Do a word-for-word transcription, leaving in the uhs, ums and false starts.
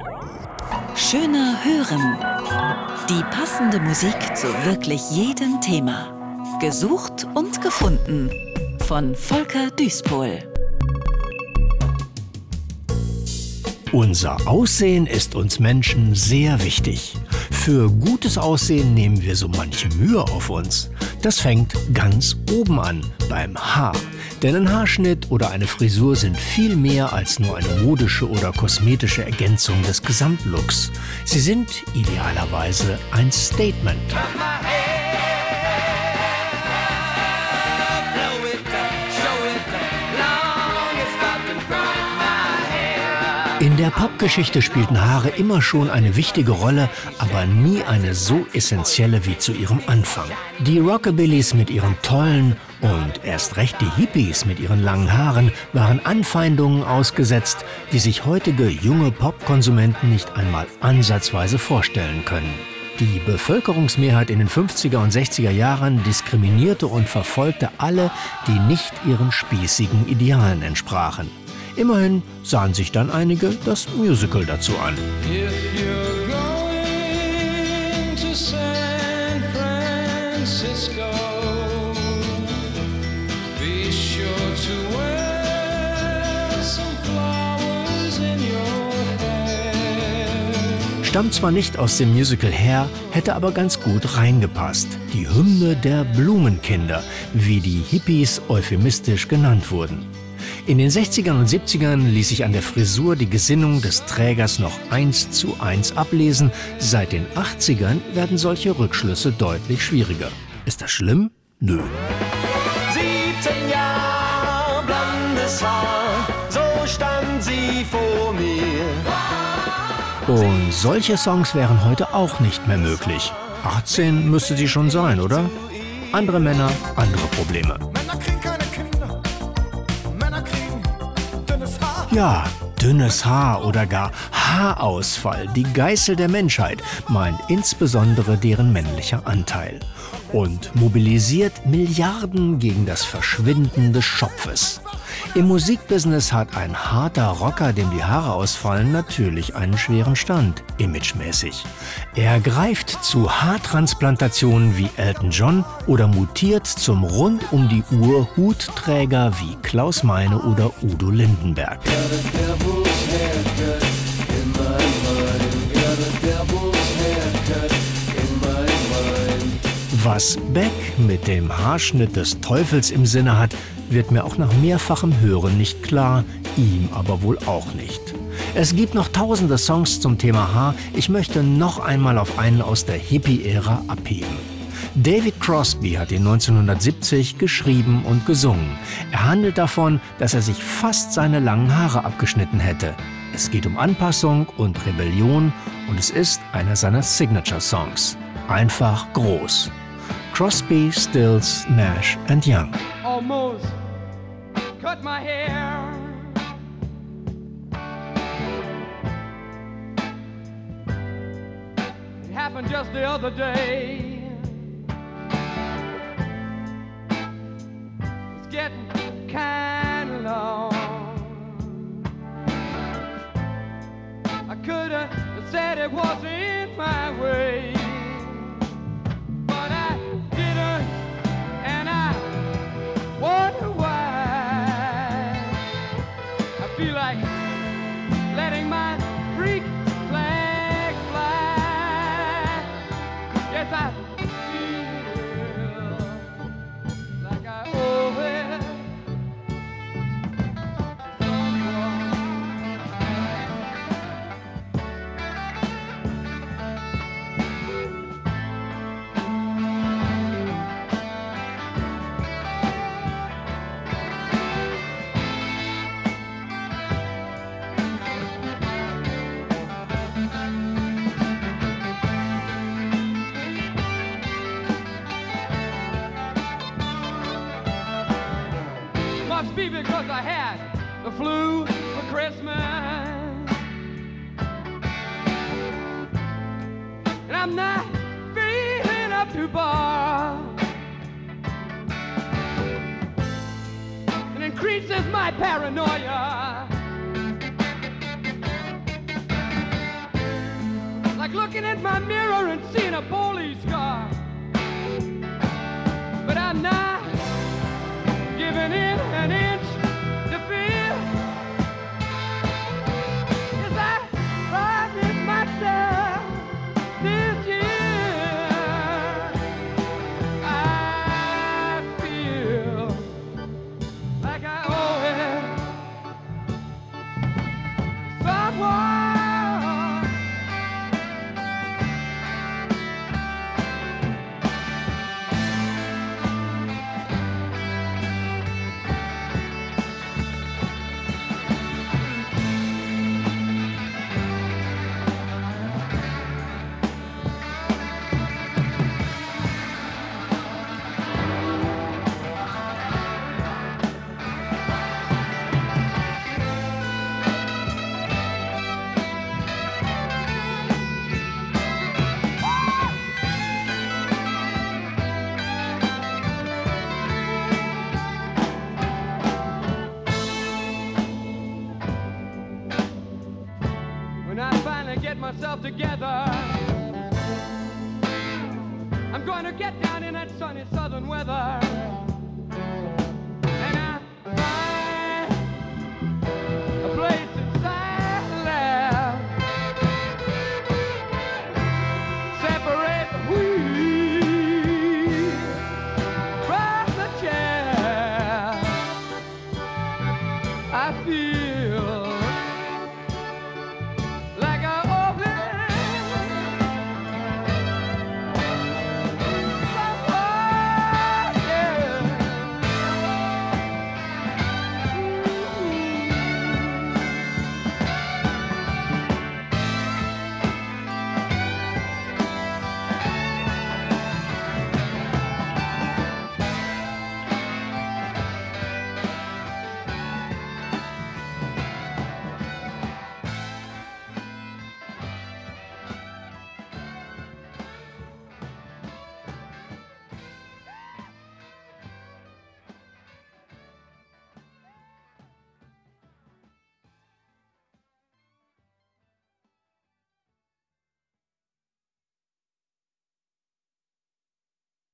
Schöner hören. Die passende Musik zu wirklich jedem Thema. Gesucht und gefunden von Volker Düspol. Unser Aussehen ist uns Menschen sehr wichtig. Für gutes Aussehen nehmen wir so manche Mühe auf uns. Das fängt ganz oben an, beim Haar. Denn ein Haarschnitt oder eine Frisur sind viel mehr als nur eine modische oder kosmetische Ergänzung des Gesamtlooks. Sie sind idealerweise ein Statement. In der Popgeschichte spielten Haare immer schon eine wichtige Rolle, aber nie eine so essentielle wie zu ihrem Anfang. Die Rockabillys mit ihren tollen und erst recht die Hippies mit ihren langen Haaren waren Anfeindungen ausgesetzt, die sich heutige junge Popkonsumenten nicht einmal ansatzweise vorstellen können. Die Bevölkerungsmehrheit in den fünfziger und sechziger Jahren diskriminierte und verfolgte alle, die nicht ihren spießigen Idealen entsprachen. Immerhin sahen sich dann einige das Musical dazu an. Stammt zwar nicht aus dem Musical Hair, hätte aber ganz gut reingepasst. Die Hymne der Blumenkinder, wie die Hippies euphemistisch genannt wurden. In den sechzigern und siebzigern ließ sich an der Frisur die Gesinnung des Trägers noch eins zu eins ablesen. Seit den achtzigern werden solche Rückschlüsse deutlich schwieriger. Ist das schlimm? Nö. siebzehn Jahre blondes Haar, so stand sie vor mir. Und solche Songs wären heute auch nicht mehr möglich. achtzehn müsste sie schon sein, oder? Andere Männer, andere Probleme. Ja, dünnes Haar oder gar Haarausfall, die Geißel der Menschheit, meint insbesondere deren männlicher Anteil. Und mobilisiert Milliarden gegen das Verschwinden des Schopfes. Im Musikbusiness hat ein harter Rocker, dem die Haare ausfallen, natürlich einen schweren Stand, imagemäßig. Er greift zu Haartransplantationen wie Elton John oder mutiert zum rund-um-die-Uhr-Hutträger wie Klaus Meine oder Udo Lindenberg. Was Beck mit dem Haarschnitt des Teufels im Sinne hat, wird mir auch nach mehrfachem Hören nicht klar, ihm aber wohl auch nicht. Es gibt noch tausende Songs zum Thema Haar, ich möchte noch einmal auf einen aus der Hippie-Ära abheben. David Crosby hat ihn neunzehnhundertsiebzig geschrieben und gesungen. Er handelt davon, dass er sich fast seine langen Haare abgeschnitten hätte. Es geht um Anpassung und Rebellion und es ist einer seiner Signature-Songs. Einfach groß. Crosby, Stills, Nash and Young. Almost cut my hair. It happened just the other day. It's getting kind of long. I could have said it wasn't my way. Wonder why I feel like letting my freak flag fly. Yes, I feel like I owe it to someone. Must be because I had the flu for Christmas. And I'm not feeling up to bar. It increases my paranoia. my mirror and seen a police car. But I'm not giving in an inch to fear. Yes, I promised myself this year. I feel like I owe it someone. When I finally get myself together, I'm going to get down in that sunny southern weather.